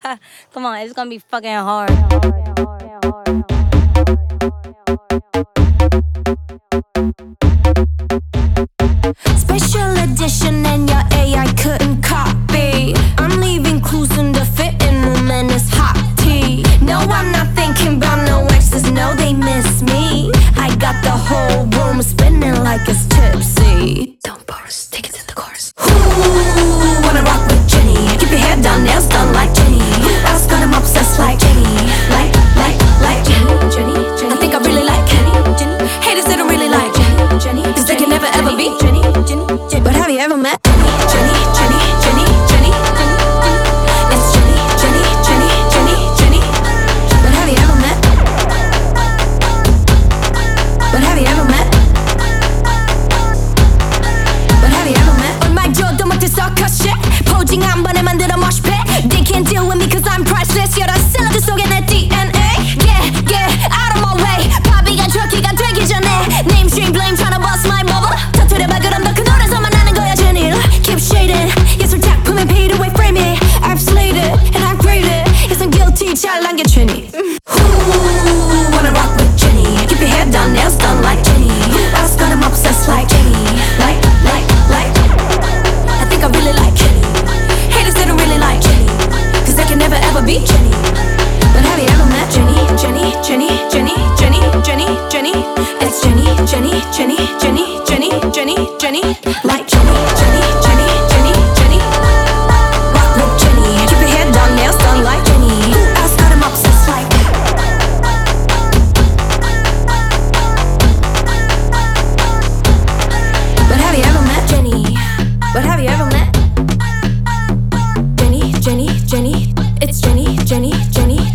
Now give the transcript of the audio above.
Come on, it's gonna be fucking hard. Special edition and your AI couldn't copy. I'm leaving clues in the fitting room and it's hot tea. No, I'm not thinking about no exes, no, they miss me. I got the whole room spinning like it's tipsy. Don't burst, take it to the chorus. Ooh, wanna rock with Jenny. Keep your hair done, nails done like Jenny. Who else got 'em obsessed like Jenny? Like Jenny. I think I really like Jenny. Haters they don't really like Jenny. Cause they can never ever be Jenny. But have you ever met Jenny? It's Jenny. But have you ever met? But have you ever met? But have you ever met? 얼마 줘도 못해 circus shit. 포징 한 번에 만들어 mosh pit. They can't deal with me cause I'm priceless. 여러 샐러드 속에 내 DNA. Yeah, out of my way. 바비가 트럭키가 되기 전에 Name, stream, blame, tryna bust my bubble. 터뜨려봐 그럼 너 그 노래서만 나는 거야 Jenny. Keep shading. 예술 작품에 paid away frame it. I've slayed it and I've graded. Yes, I'm guilty 잘 남겨 Jenny. Ooh, wanna rock with Jenny. Keep your hair done, nails done like Jenny. Who else got 'em obsessed like Jenny? Like I think I really like Jenny. Haters they don't really like Jenny. Cause they can never ever be Jenny. But have you ever met Jenny? It's Jenny. It's Jenny. Like Jenny. Rock with Jenny. Keep your hair done, nails done like Jenny. Who else got 'em obsessed like? But have you ever met Jenny? But have you ever met Jenny? It's Jenny.